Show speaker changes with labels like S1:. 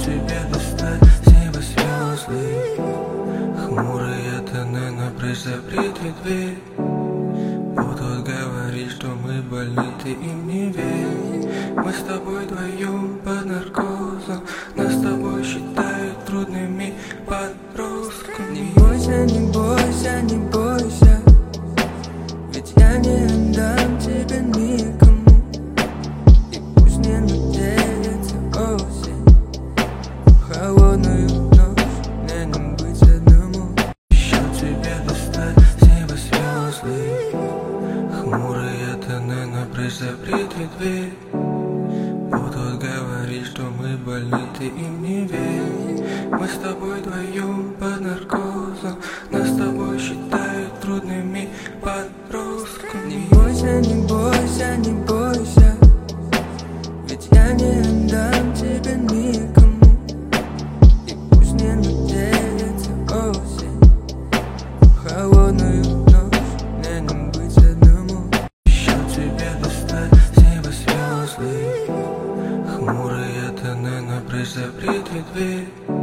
S1: тебе достать с неба звезды. Хмурые тоны, но прежь запретит дверь. Будут говорить, что мы больны, ты им не верь. Мы с тобой вдвоем под наркозом, нас с тобой считают трудными подростками.
S2: Не бойся, не бойся, не бойся, ведь я не отдам тебя никому. И пусть не надеется осень, холодную ночь, мне не быть одному.
S1: Еще тебе достать с неба звезды. Хмурые тоны, но прежь запретит дверь. Будут говорить, что мы больны, ты им не верь. Мы с тобой вдвоем под наркозом, нас с тобой считают трудными подростками.
S2: Не бойся, не бойся, не бойся, ведь я не отдам тебя никому. И пусть не надеется осень, холодную ночь, мне не быть одному.
S1: Еще тебе достать с неба звезды. Хмурые тоны, но прежь запретит дверь.